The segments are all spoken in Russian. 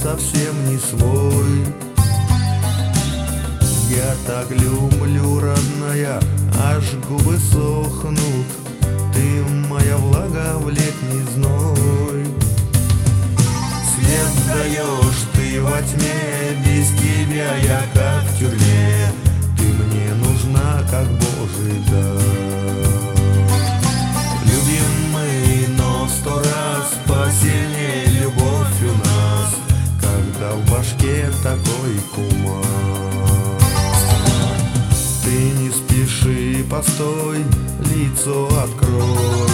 совсем не свой. Я так люблю, родная, аж губы сохнут. Ты моя влага в летний зной. Свет даешь ты во тьме, без тебя я как в тюрьме. Ты мне нужна, как Божий дар. Любим мы, но 100 раз посильнее любовь у нас, когда в башке такой кумар. Ты не спеши, постой, лицо открой.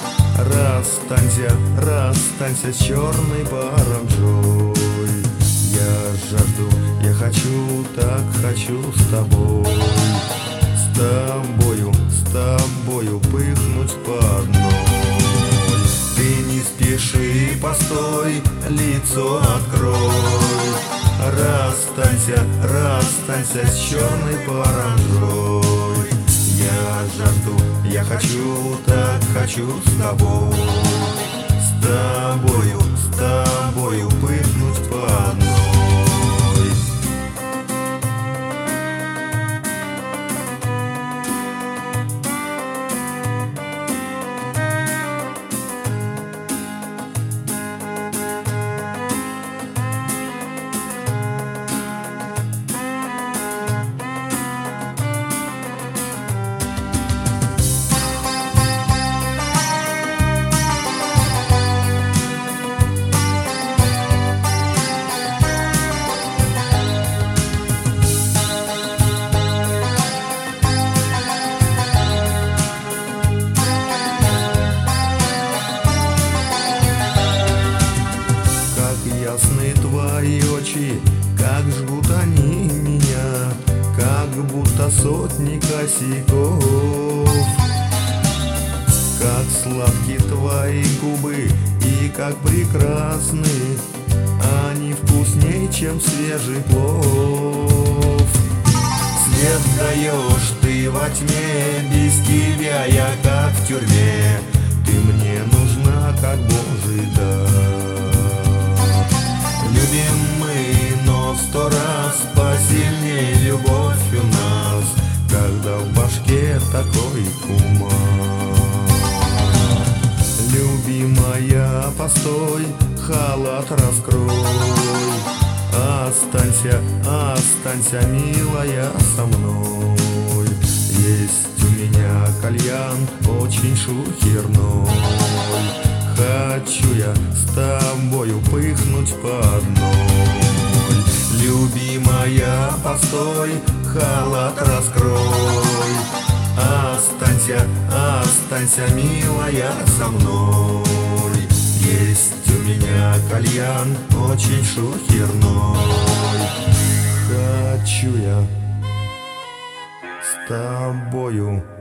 Расстанься с черной паранжой. Я жажду, я хочу, так хочу с тобой. С тобою пыхнуть по одной. Ты не спеши, постой, лицо открой. Расстанься с черной паранжой. Я жажду, я хочу, так хочу с тобой. С тобою пыхнуть по одной. Ясны твои очи, как жгут они меня, как будто сотни косяков. Как сладки твои губы и как прекрасны, они вкусней, чем свежий плов. Свет даешь ты во тьме, без тебя я как в тюрьме. Ты мне нужна, как Божий дар. Любим мы, но 100 раз посильнее любовь у нас, когда в башке такой кумар. Любимая, постой, халат раскрой. Останься, милая, со мной. Есть у меня кальян очень шухерной. Хочу я с тобою пыхнуть по одной. Любимая, постой, халат раскрой. Останься, милая, со мной. Есть у меня кальян очень шухерной. Хочу я с тобою